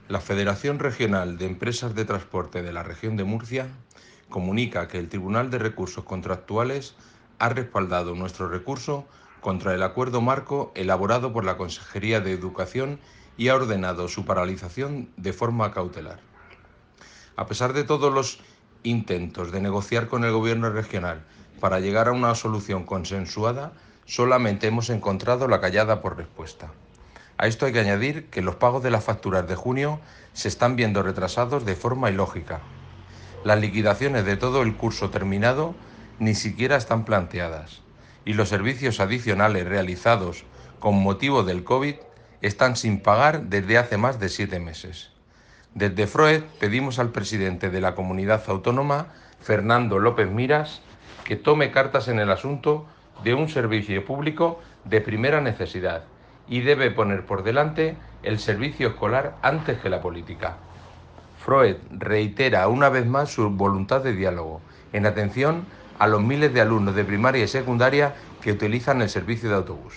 La Federación Regional de Empresas de Transporte de la Región de Murcia comunica que el Tribunal de Recursos Contractuales ha respaldado nuestro recurso contra el acuerdo marco elaborado por la Consejería de Educación y ha ordenado su paralización de forma cautelar. A pesar de todos los intentos de negociar con el Gobierno regional para llegar a una solución consensuada, solamente hemos encontrado la callada por respuesta. A esto hay que añadir que los pagos de las facturas de junio se están viendo retrasados de forma ilógica. Las liquidaciones de todo el curso terminado ni siquiera están planteadas y los servicios adicionales realizados con motivo del COVID están sin pagar desde hace más de 7 meses. Desde FROED pedimos al presidente de la comunidad autónoma, Fernando López Miras, que tome cartas en el asunto de un servicio público de primera necesidad y debe poner por delante el servicio escolar antes que la política. FROED reitera una vez más su voluntad de diálogo en atención a los miles de alumnos de primaria y secundaria que utilizan el servicio de autobús.